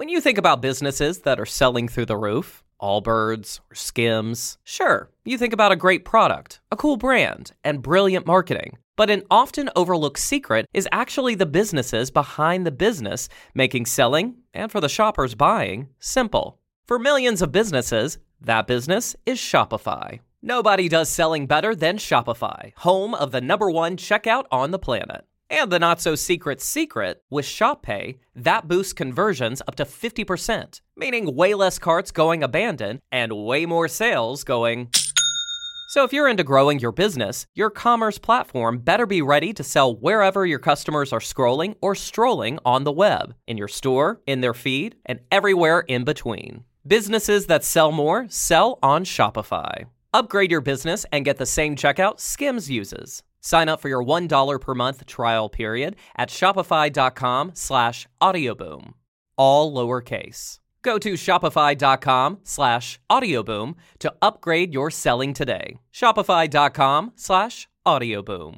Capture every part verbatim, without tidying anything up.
When you think about businesses that are selling through the roof, Allbirds or Skims, sure, you think about a great product, a cool brand, and brilliant marketing. But an often overlooked secret is actually the businesses behind the business, making selling, and for the shoppers buying, simple. For millions of businesses, that business is Shopify. Nobody does selling better than Shopify, home of the number one checkout on the planet. And the not-so-secret secret, with Shop Pay, that boosts conversions up to fifty percent, meaning way less carts going abandoned and way more sales going... So if you're into growing your business, your commerce platform better be ready to sell wherever your customers are scrolling or strolling on the web, in your store, in their feed, and everywhere in between. Businesses that sell more sell on Shopify. Upgrade your business and get the same checkout Skims uses. Sign up for your one dollar per month trial period at shopify.com slash audioboom. All lowercase. Go to shopify.com slash audioboom to upgrade your selling today. Shopify.com slash audioboom.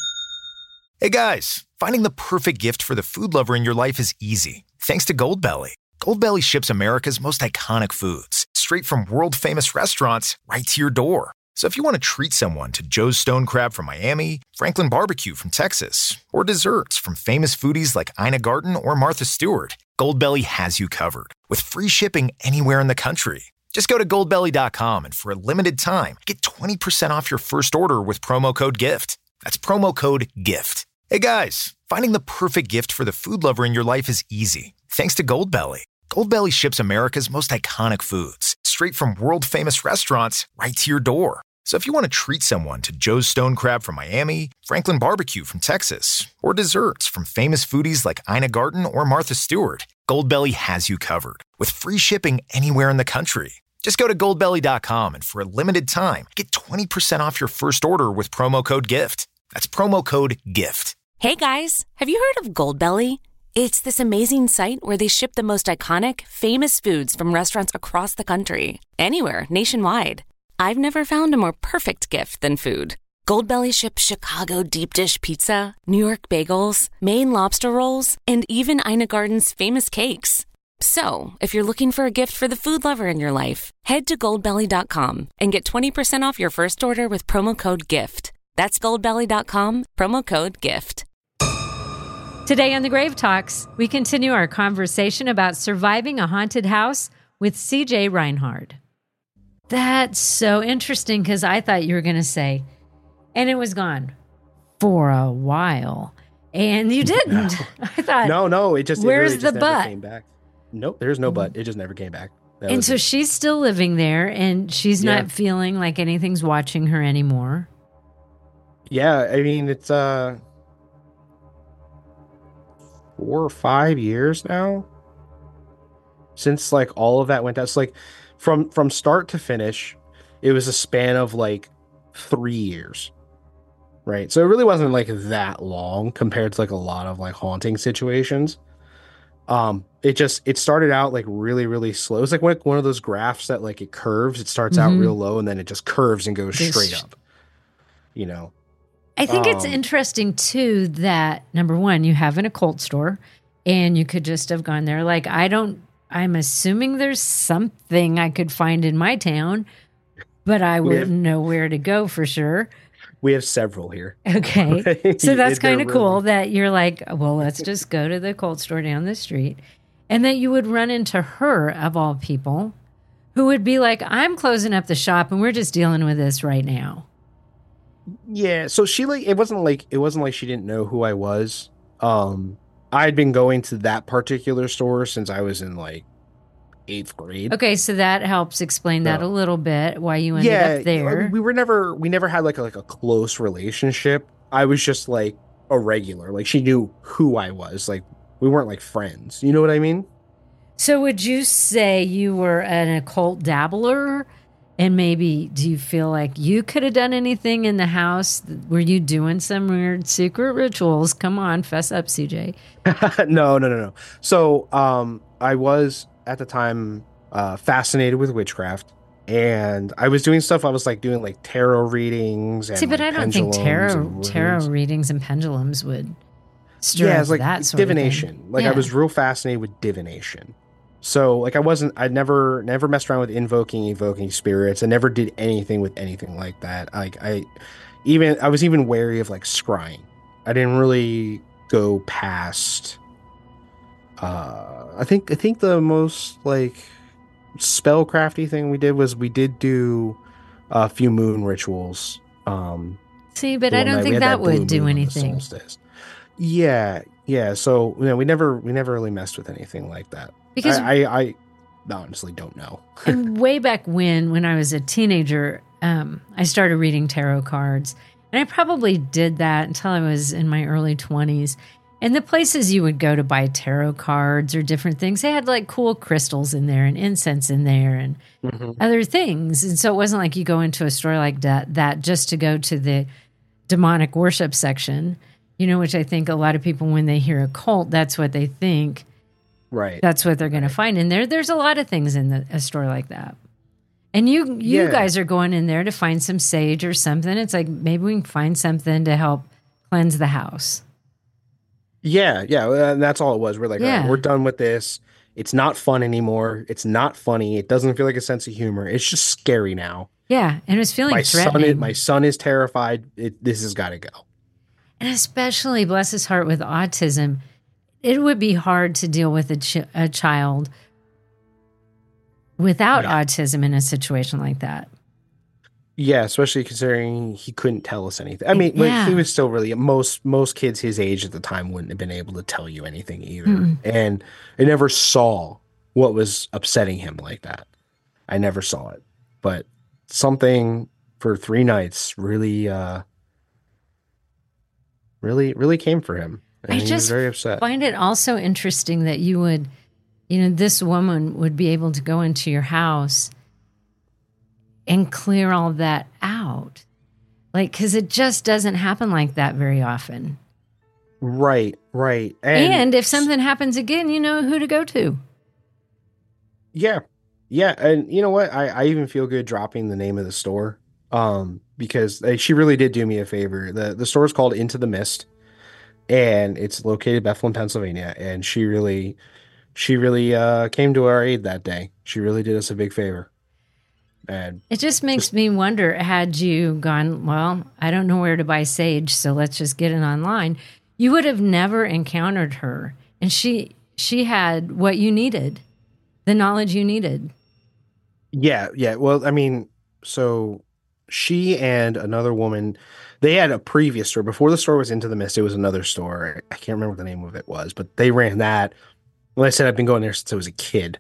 Hey guys, finding the perfect gift for the food lover in your life is easy. Thanks to Goldbelly. Goldbelly ships America's most iconic foods straight from world-famous restaurants right to your door. So if you want to treat someone to Joe's Stone Crab from Miami, Franklin Barbecue from Texas, or desserts from famous foodies like Ina Garten or Martha Stewart, Goldbelly has you covered with free shipping anywhere in the country. Just go to goldbelly dot com and for a limited time, get twenty percent off your first order with promo code GIFT. That's promo code GIFT. Hey guys, finding the perfect gift for the food lover in your life is easy. Thanks to Goldbelly. Goldbelly ships America's most iconic foods straight from world-famous restaurants right to your door. So if you want to treat someone to Joe's Stone Crab from Miami, Franklin Barbecue from Texas, or desserts from famous foodies like Ina Garten or Martha Stewart, Goldbelly has you covered with free shipping anywhere in the country. Just go to goldbelly dot com and for a limited time, get twenty percent off your first order with promo code GIFT. That's promo code GIFT. Hey guys, have you heard of Goldbelly? It's this amazing site where they ship the most iconic, famous foods from restaurants across the country, anywhere, nationwide. I've never found a more perfect gift than food. Goldbelly ships Chicago deep dish pizza, New York bagels, Maine lobster rolls, and even Ina Garten's famous cakes. So, if you're looking for a gift for the food lover in your life, head to goldbelly dot com and get twenty percent off your first order with promo code GIFT. That's goldbelly dot com, promo code GIFT. Today on the Grave Talks, we continue our conversation about surviving a haunted house with C J Reinhard. That's so interesting because I thought you were going to say, and it was gone for a while. And you didn't. No. I thought, no, no, it just, where's it really just the never butt? Came back. Nope, there's no butt. It just never came back. That and so it. she's still living there and she's Yeah. not feeling like anything's watching her anymore. Yeah, I mean, it's uh four or five years now since like all of that went down. It's like from from start to finish, it was a span of like three years. Right. So it really wasn't like that long compared to like a lot of like haunting situations. Um, it just it started out like really, really slow. It's like one, one of those graphs that like it curves, it starts Mm-hmm. out real low and then it just curves and goes Just- straight up. You know. I think it's Um, interesting too that number one, you have an occult store and you could just have gone there. Like, I don't, I'm assuming there's something I could find in my town, but I We wouldn't have- know where to go for sure. We have several here. Okay. Right? So that's They're kind of cool really- that you're like, well, let's just go to the occult store down the street. And that you would run into her, of all people, who would be like, I'm closing up the shop and we're just dealing with this right now. Yeah, so she like it wasn't like it wasn't like she didn't know who I was. Um I'd been going to that particular store since I was in like eighth grade. Okay, so that helps explain that No. a little bit, why you ended yeah, up there. we were never we never had like a, like a close relationship. I was just like a regular. Like she knew who I was. Like we weren't like friends. You know what I mean? So would you say you were an occult dabbler? And maybe do you feel like you could have done anything in the house? Were you doing some weird secret rituals? Come on, fess up, C J. no, no, no, no. So um I was at the time uh fascinated with witchcraft. And I was doing stuff. I was like doing like tarot readings. And, See, but like, I don't think pendulums tarot and tarot runes. readings and pendulums would stir Yeah, up it's like that sort divination. of thing. Like Yeah. I was real fascinated with divination. So like I wasn't I never never messed around with invoking evoking spirits. I never did anything with anything like that. Like I even I was even wary of like scrying. I didn't really go past uh I think I think the most like spellcrafty thing we did was we did do a few moon rituals. Um See, but the I one don't night we think had that blue would do moon on the anything. solstice. Yeah, yeah. So you know, we never we never really messed with anything like that. Because I, I, I honestly don't know. and way back when, when I was a teenager, um, I started reading tarot cards. And I probably did that until I was in my early twenties. And the places you would go to buy tarot cards or different things, they had like cool crystals in there and incense in there and Mm-hmm. other things. And so it wasn't like you go into a store like that, that just to go to the demonic worship section, you know, which I think a lot of people, when they hear a cult, that's what they think. Right. That's what they're going to find in there. There's a lot of things in the, a store like that. And you you Yeah. guys are going in there to find some sage or something. It's like maybe we can find something to help cleanse the house. Yeah, yeah. And that's all it was. We're like, all Yeah. right, we're done with this. It's not fun anymore. It's not funny. It doesn't feel like a sense of humor. It's just scary now. Yeah, and it was feeling My son, threatening. is, my son is terrified. It, this has got to go. And especially, bless his heart, with autism, it would be hard to deal with a, ch- a child without Yeah. autism in a situation like that. Yeah, especially considering he couldn't tell us anything. I mean, like, Yeah. he was still really most most kids his age at the time wouldn't have been able to tell you anything either, Mm-mm. and I never saw what was upsetting him like that. I never saw it, but something for three nights really, uh, really, really came for him, and I he was just very upset. find it also interesting that you would, you know, this woman would be able to go into your house and clear all that out. Like, because it just doesn't happen like that very often. Right, right, And, if something happens again, you know who to go to. Yeah. Yeah. And you know what? I, I even feel good dropping the name of the store. Um, because they, she really did do me a favor. The the store is called Into the Mist, and it's located in Bethlehem, Pennsylvania. And she really she really uh came to our aid that day. She really did us a big favor. And It just makes me wonder, had you gone, well, I don't know where to buy sage, so let's just get it online. You would have never encountered her. And she she had what you needed, the knowledge you needed. yeah, yeah. Well, I mean, so she and another woman, they had a previous store. Before the store was Into the Mist, it was another store. I can't remember what the name of it was, but they ran that. Like I said, I've been going there since I was a kid.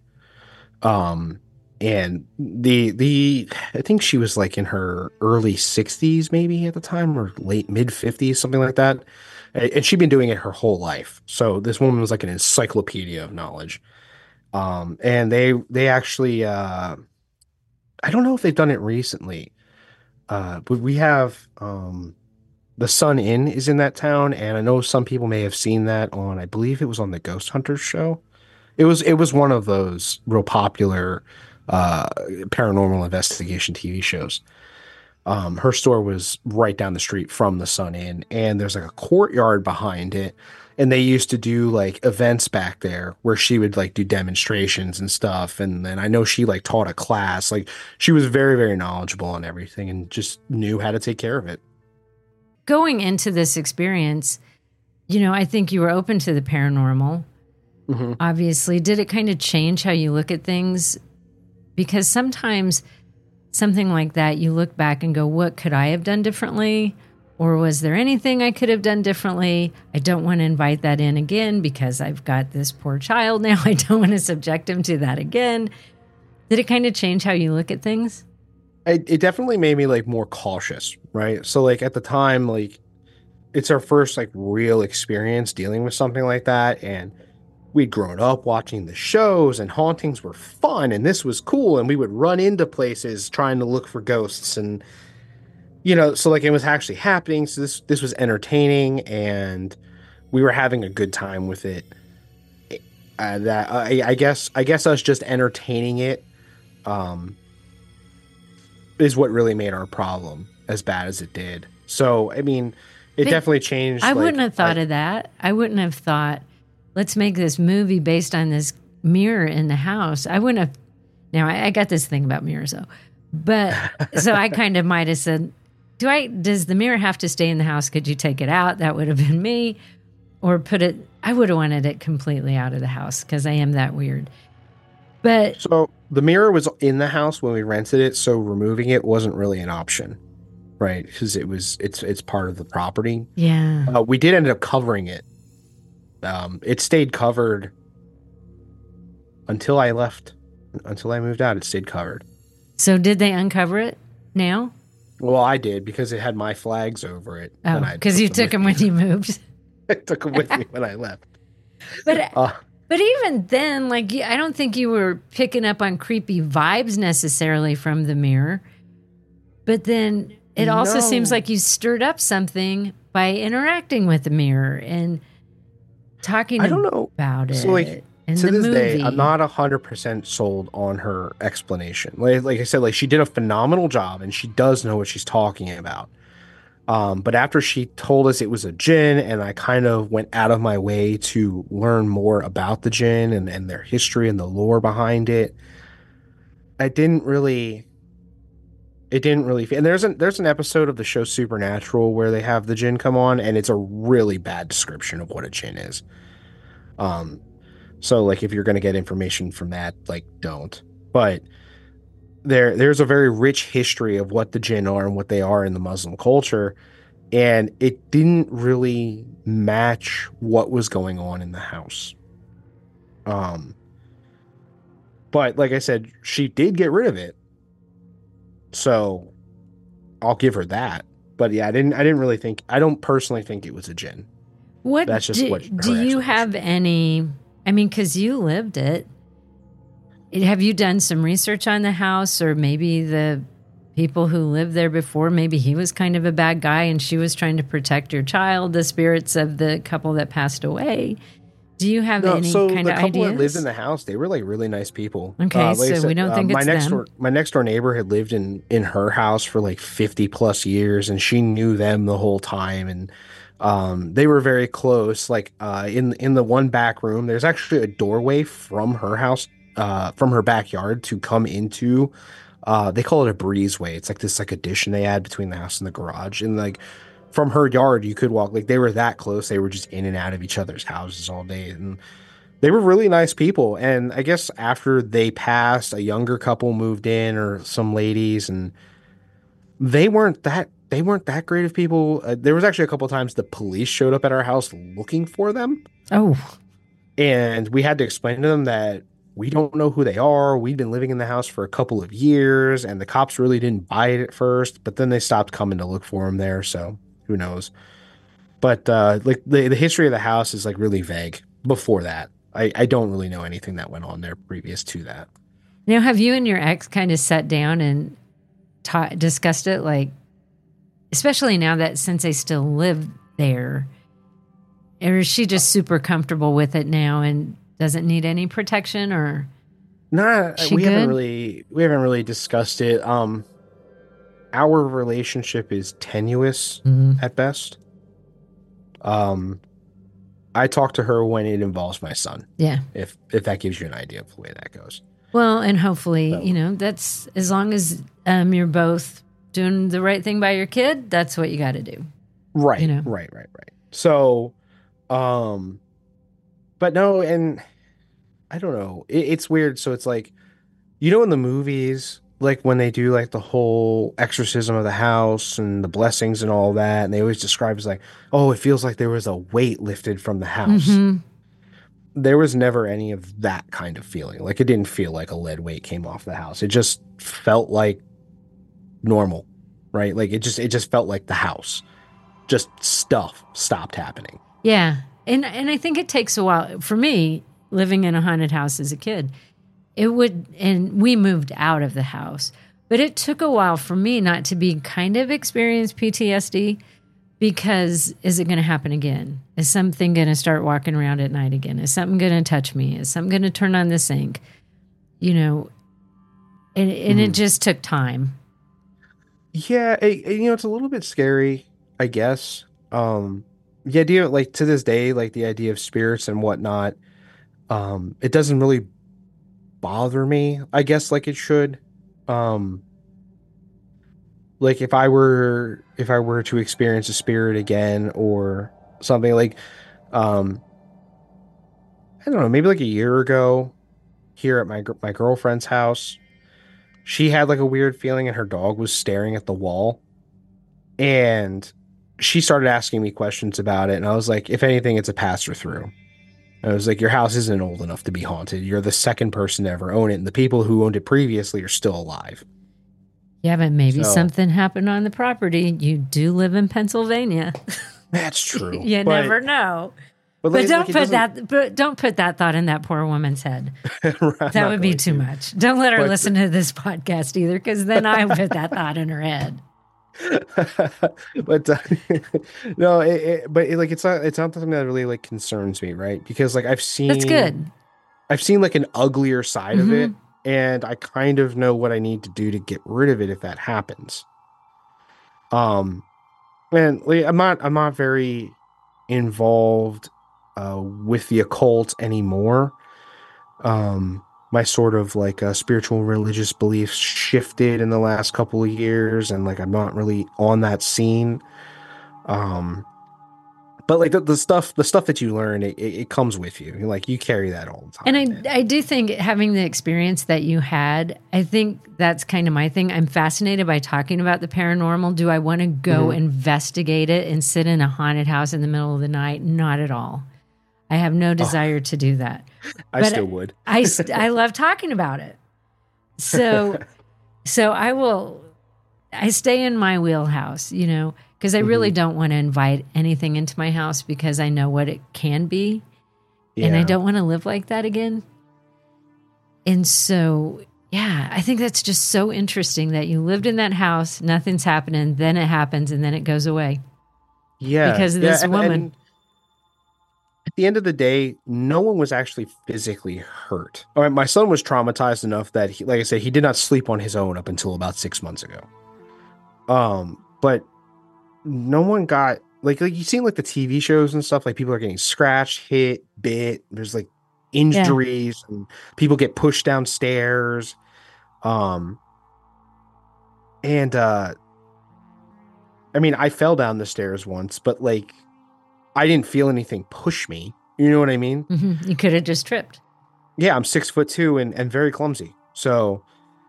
Um, and the the I think she was like in her early sixties, maybe at the time, or late mid fifties, something like that. And and she'd been doing it her whole life. So this woman was like an encyclopedia of knowledge. Um, and they they actually uh, I don't know if they've done it recently. Uh, but we have um, the Sun Inn is in that town, and I know some people may have seen that on. I believe it was on the Ghost Hunters show. It was it was one of those real popular uh, paranormal investigation T V shows. Um, her store was right down the street from the Sun Inn, and there's like a courtyard behind it. And they used to do like events back there where she would like do demonstrations and stuff. And then I know she like taught a class. Like she was very, very knowledgeable on everything and just knew how to take care of it. Going into this experience, you know, I think you were open to the paranormal. Mm-hmm. Obviously, did it kind of change how you look at things? Because sometimes something like that, you look back and go, what could I have done differently? Or was there anything I could have done differently? I don't want to invite that in again because I've got this poor child now. I don't want to subject him to that again. Did it kind of change how you look at things? It, it definitely made me like more cautious, right? So like at the time, like it's our first like real experience dealing with something like that. And we'd grown up watching the shows, and hauntings were fun and this was cool. And we would run into places trying to look for ghosts, and you know, so like it was actually happening. So this this was entertaining, and we were having a good time with it. Uh, that I, I guess I guess us just entertaining it um, is what really made our problem as bad as it did. So I mean, it But definitely changed. I like, wouldn't have thought I- of that. I wouldn't have thought, let's make this movie based on this mirror in the house, I wouldn't have. Now I, I got this thing about mirrors though, but so I kind of might have said, "Do I? Does the mirror have to stay in the house? Could you take it out?" That would have been me, or put it. I would have wanted it completely out of the house because I am that weird. But so the mirror was in the house when we rented it, so removing it wasn't really an option, right? Because it was it's it's part of the property. Yeah, uh, we did end up covering it. Um, it stayed covered until I left. Until I moved out, it stayed covered. So did they uncover it now? Well, I did because it had my flags over it. Oh, because you took them when you moved. I took them with me when I left. But uh, but even then, like I don't think you were picking up on creepy vibes necessarily from the mirror. But then it also no. seems like you stirred up something by interacting with the mirror and talking I don't know. about it. So like in to the this movie. day, I'm not a hundred percent sold on her explanation. Like like I said, like she did a phenomenal job and she does know what she's talking about. Um, but after she told us it was a djinn, and I kind of went out of my way to learn more about the djinn and, and their history and the lore behind it, I didn't really. It didn't really. And there's an there's an episode of the show Supernatural where they have the djinn come on, and it's a really bad description of what a djinn is. Um, so like if you're gonna get information from that, like don't. But there there's a very rich history of what the jinn are and what they are in the Muslim culture, and it didn't really match what was going on in the house. Um, but like I said, she did get rid of it, so I'll give her that. But yeah, I didn't I didn't really think I don't personally think it was a jinn. What That's just do, what her do you have any? I mean, because you lived it. Have you done some research on the house, or maybe the people who lived there before? Maybe he was kind of a bad guy, and she was trying to protect your child, the spirits of the couple that passed away. Do you have No, any so kind the of couple ideas? that lived in the house, they were like really nice people. Okay, Uh, like I so said, we don't uh, think my it's next them. door my next door neighbor had lived in in her house for like fifty plus years, and she knew them the whole time, and um, they were very close. Like uh, in in the one back room, there's actually a doorway from her house, uh, from her backyard to come into. Uh, they call it a breezeway. It's like this like addition they add between the house and the garage, and like from her yard you could walk. Like they were that close. They were just in and out of each other's houses all day, and they were really nice people. And I guess after they passed, a younger couple moved in, or some ladies, and they weren't that they weren't that great of people. Uh, there was actually a couple of times the police showed up at our house looking for them. Oh, And we had to explain to them that we don't know who they are. We'd been living in the house for a couple of years, and the cops really didn't buy it at first, but then they stopped coming to look for them there. So who knows? But uh, like the, the history of the house is like really vague before that. I, I don't really know anything that went on there previous to that. now have you and your ex kind of sat down and ta- discussed it? Like, especially now that since they still live there, or is she just super comfortable with it now and doesn't need any protection? Or Nah, She we haven't good? really we haven't really discussed it. Um, our relationship is tenuous Mhm. at best. Um, I talk to her when it involves my son. yeah. If if that gives you an idea of the way that goes. Well, and hopefully, So- you know, that's as long as um, you're both doing the right thing by your kid, that's what you got to do. Right, You know? right, right, right. So, um, but no, and I don't know. It, it's weird. So it's like, you know, in the movies, like when they do like the whole exorcism of the house and the blessings and all that, and they always describe it as like, oh, it feels like there was a weight lifted from the house. Mhm. There was never any of that kind of feeling. Like it didn't feel like a lead weight came off the house. It just felt like normal, right? Like it just it just felt like the house. Just stuff stopped happening. Yeah. And and I think it takes a while for me living in a haunted house as a kid. It would, and we moved out of the house, but it took a while for me not to be kind of experience P T S D, because is it going to happen again? Is something going to start walking around at night again? Is something going to touch me? Is something going to turn on the sink? You know, and, and it just took time. Yeah, it, it- you know, it's a little bit scary, I guess. Um, the idea, like to this day, like the idea of spirits and whatnot. Um, it doesn't really bother me, I guess, like it should. Um, like if I were if I were to experience a spirit again or something like, um, I don't know, maybe like a year ago here at my gr- my girlfriend's house, she had like a weird feeling and her dog was staring at the wall, and she started asking me questions about it, and I was like, if anything, it's a pass or through. I was like, your house isn't old enough to be haunted. You're the second person to ever own it, and the people who owned it previously are still alive. Yeah, but maybe So- something happened on the property. You do live in Pennsylvania. That's true. You But- never know. But, But like- don't like, it put doesn't- that. But don't put that thought in that poor woman's head. I'm That not would be going too to. much. Don't let her But- listen to this podcast either, because then I put that thought in her head. But uh, no, it, it, but it, like it's not it's not something that really like concerns me, right? Because like I've seen That's good. I've seen like an uglier side of it, Mhm. and I kind of know what I need to do to get rid of it if that happens. Um, and like, I'm not I'm not very involved uh, with the occult anymore. Um, my sort of like uh, spiritual religious beliefs shifted in the last couple of years, and like I'm not really on that scene. Um, but like the, the stuff the stuff that you learn, it, it, it comes with you. Like you carry that all the time. And I, I do think having the experience that you had, I think that's kind of my thing. I'm fascinated by talking about the paranormal. Do I want to go Mhm. investigate it and sit in a haunted house in the middle of the night? Not at all. I have no desire to do that. I but still would. I, st- I love talking about it. So, so I will, I stay in my wheelhouse, you know, because I really Mhm. don't want to invite anything into my house because I know what it can be. And I Yeah. don't want to live like that again. And so, yeah, I think that's just so interesting that you lived in that house, nothing's happening, then it happens, and then it goes away. Yeah, because of yeah, this and- woman. and at the end of the day, no one was actually physically hurt. All right, my son was traumatized enough that, he, like I said, he did not sleep on his own up until about six months ago. Um, but no one got like like you seen like the T V shows and stuff. Like people are getting scratched, hit, bit. There's like injuries, and people get pushed downstairs. Um, and uh, I mean, I fell down the stairs once, but like. I didn't feel anything push me. You know what I mean? hmm You could have just tripped. Yeah, I'm six foot two and, and very clumsy. So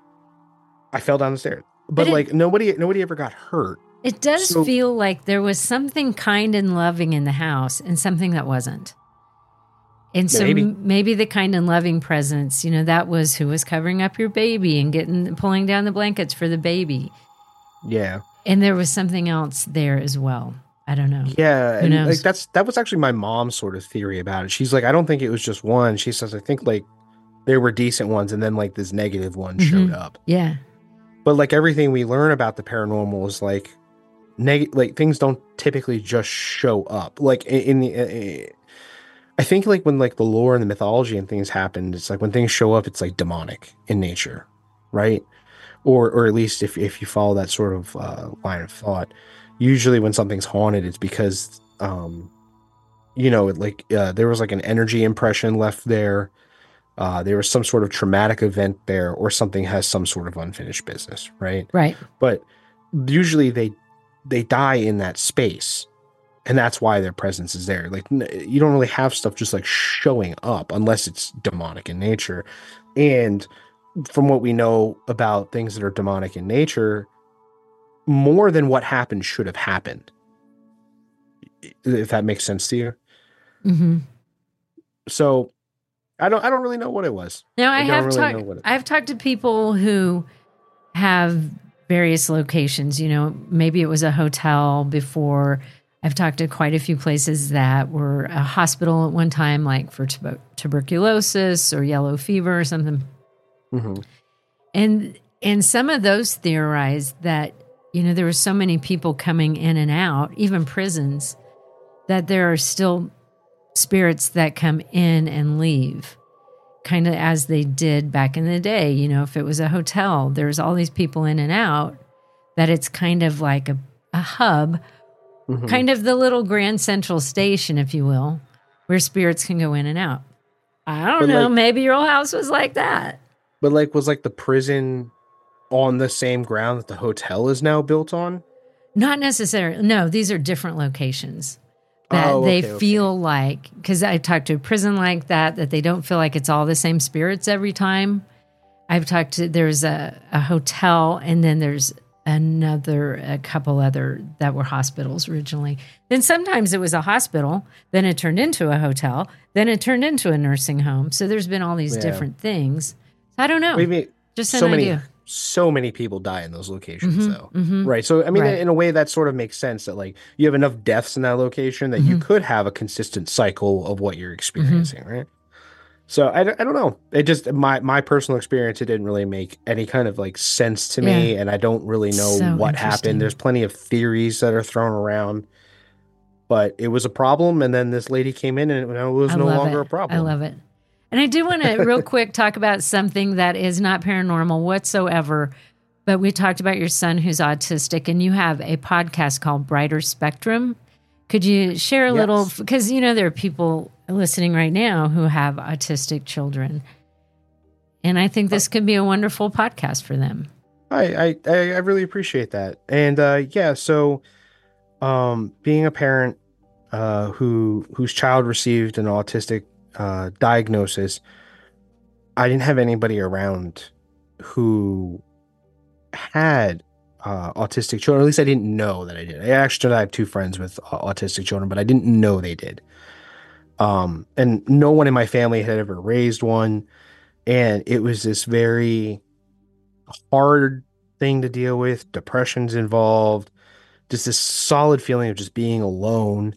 I fell down the stairs. But, But it- like nobody nobody ever got hurt. It does So- feel like there was something kind and loving in the house and something that wasn't. And so Maybe. maybe, maybe the kind and loving presence, you know, that was who was covering up your baby and getting pulling down the blankets for the baby. Yeah. And there was something else there as well. I don't know. Yeah. Who And knows? like that's that was actually my mom's sort of theory about it. She's like, I don't think it was just one. She says, I think like there were decent ones and then like this negative one showed Mhm. up. Yeah. But like everything we learn about the paranormal is like neg like things don't typically just show up. Like in, in the uh, I think like when like the lore and the mythology and things happen, it's like when things show up, it's like demonic in nature, right? Or or at least if if you follow that sort of uh, line of thought, usually when something's haunted, it's because um, you know, it like uh, there was like an energy impression left there. Uh, there was some sort of traumatic event there, or something has some sort of unfinished business, right? Right. But usually they they die in that space, and that's why their presence is there. Like n- you don't really have stuff just like showing up unless it's demonic in nature. And from what we know about things that are demonic in nature, more than what happened should have happened, if that makes sense to you. hmm So I don't I don't really know what it was. Now I, I don't have really talked. know what it- I've talked to people who have various locations. You know, maybe it was a hotel before. I've talked to quite a few places that were a hospital at one time, like for tuber- tuberculosis or yellow fever or something. Mhm. And and some of those theorized that, you know, there were so many people coming in and out, even prisons, that there are still spirits that come in and leave, kind of as they did back in the day. You know, if it was a hotel, there's all these people in and out, that it's kind of like a, a hub, Mhm. kind of the little Grand Central Station, if you will, where spirits can go in and out. I don't But, know. like- Maybe your old house was like that. But like, was like the prison on the same ground that the hotel is now built on? Not necessarily. No, these are different locations that Oh, they okay, okay. feel like, because I talked to a prison like that, that they don't feel like it's all the same spirits every time. I've talked to, there's a, a hotel, and then there's another, a couple other that were hospitals originally. Then sometimes it was a hospital, then it turned into a hotel, then it turned into a nursing home. So there's been all these Yeah. different things. I don't know. Maybe Just an so many, idea. so many people die in those locations, Mhm, though. mhm. Right. So, I mean, Right. in a way, that sort of makes sense that like you have enough deaths in that location that you Mhm. could have a consistent cycle of what you're Mm-hmm. experiencing, right? So I, don't- I don't know. It just my my personal experience. It didn't really make any kind of like sense to me, Yeah. and I don't really know So what interesting. happened. There's plenty of theories that are thrown around, but it was a problem. And then this lady came in, and it was I no love longer it. a problem. I love it. And I do want to real quick talk about something that is not paranormal whatsoever, but we talked about your son who's autistic, and you have a podcast called Brighter Spectrum. Could you share a little, Yes. because you know there are people listening right now who have autistic children, and I think this could be a wonderful podcast for them. I, I I really appreciate that. And uh yeah, so um being a parent uh who whose child received an autistic uh diagnosis, I didn't have anybody around who had uh autistic children. At least I didn't know that I did. I actually I have two friends with uh, autistic children, but I didn't know they did. Um and no one in my family had ever raised one, and it was this very hard thing to deal with. Depression's involved, just this solid feeling of just being alone.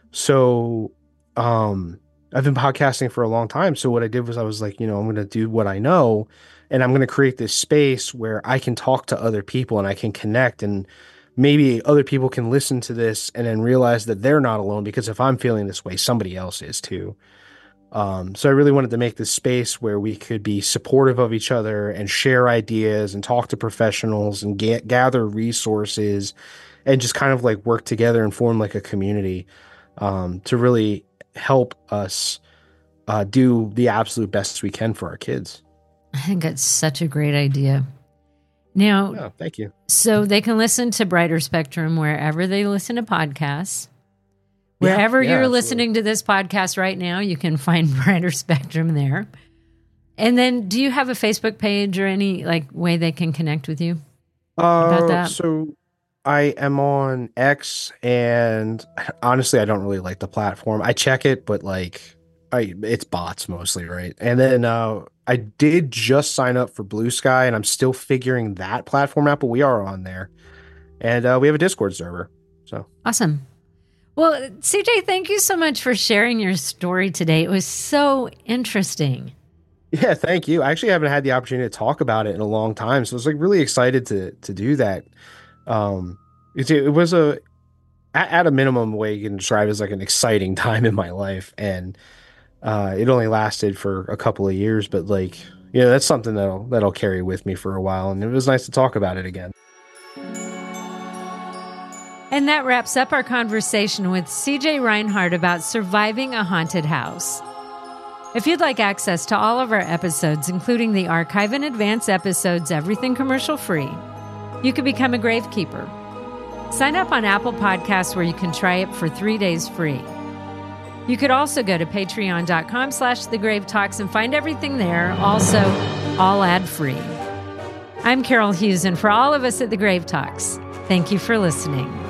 So um I've been podcasting for a long time. So what I did was I was like, you know, I'm going to do what I know, and I'm going to create this space where I can talk to other people and I can connect, and maybe other people can listen to this and then realize that they're not alone, because if I'm feeling this way, somebody else is too. Um, so I really wanted to make this space where we could be supportive of each other and share ideas and talk to professionals and get, gather resources and just kind of like work together and form like a community um, to really help us uh, do the absolute best we can for our kids. I think that's such a great idea. Now, Yeah, thank you. so they can listen to Brighter Spectrum wherever they listen to podcasts. Yeah, Wherever yeah, you're absolutely. listening to this podcast right now, you can find Brighter Spectrum there. And then do you have a Facebook page or any like way they can connect with you? Uh, that? So I am on X, and honestly, I don't really like the platform. I check it, but like, I it's bots mostly, right? And then uh, I did just sign up for Blue Sky, and I'm still figuring that platform out, but we are on there, and uh, we have a Discord server. So Awesome. Well, C J, thank you so much for sharing your story today. It was so interesting. yeah, thank you. I actually haven't had the opportunity to talk about it in a long time, so I was like really excited to to do that. Um, it, it was a at, at a minimum way you can describe it as like an exciting time in my life, and uh, it only lasted for a couple of years, but like, you know, that's something that'll that'll carry with me for a while, and it was nice to talk about it again. And that wraps up our conversation with C J Reinhardt about surviving a haunted house. If you'd like access to all of our episodes, including the archive and advance episodes, everything commercial free, you can become a gravekeeper. Sign up on Apple Podcasts where you can try it for three days free. You could also go to patreon.com slash the grave talks and find everything there, also all ad free. I'm Carol Hughes, and for all of us at the Grave Talks, thank you for listening.